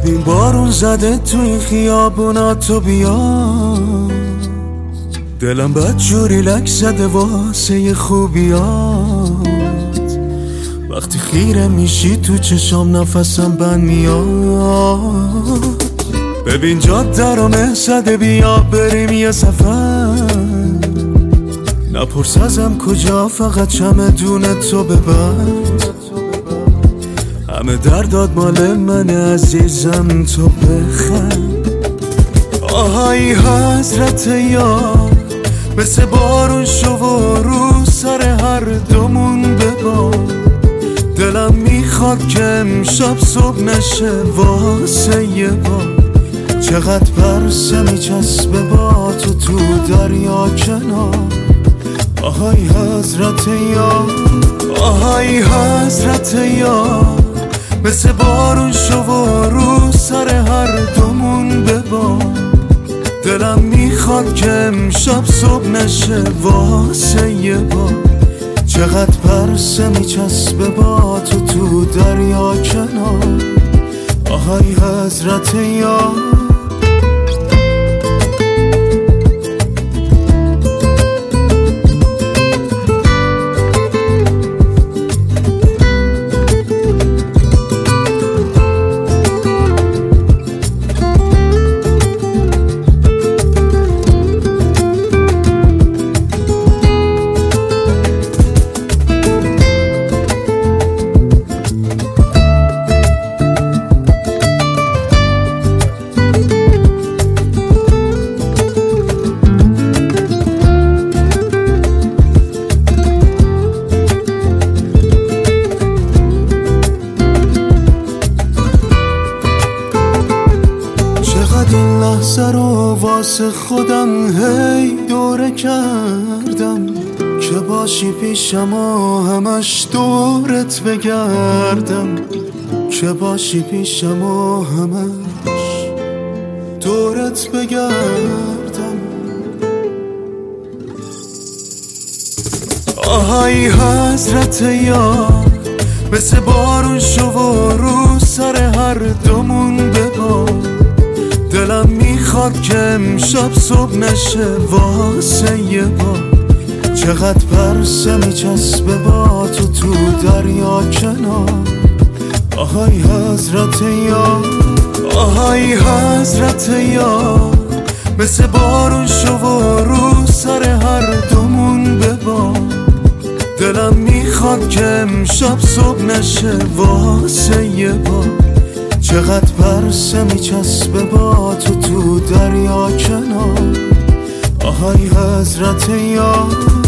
ببین بارون زده تو این خیابونا، تو بیا. دلم بد جوری لک زده واسه خوبیات. وقتی خیره میشی تو چشام نفسم بند میاد. ببین جاده رو مهزده، بیا بریم یه سفر. نپرس ازم کجا، فقط چمدون تو ببر. همه درداد مال من عزیزم، تو بخند. آهای حضرت یار، مثل بارون شو و رو سر هر دومون ببار. دلم میخواد که امشب صبح نشه واسه یه بار. چقدر پرسه میچسبه با تو دریا کنار. آهای حضرت یار، آهای حضرت یار، مثل بارون شو و رو سر هر دومون ببار. دلم میخواد که امشب صبح نشه واسه یه بار. چقدر پرسه میچسبه با تو دریا کنار. آهای حضرت یار. این لحظه رو واسه خودم هی دوره کردم، که باشی پیشم و همش دورت بگردم. که باشی پیشم و همش دورت بگردم. آهای حضرت یار، مثل بارون شو و رو سر هر دومون ببار. دلم میخواد که امشب صبح نشه واسه یه بار. چقدر پرسه میچسبه با تو دریا کنار. آهای حضرت یار، آهای حضرت یار، مثل بارون شو و رو سر هر دومون ببار. دلم میخواد که امشب صبح نشه واسه یه بار. چقدر پرسه میچسبه با تو دریا کنار. آهای حضرت یار.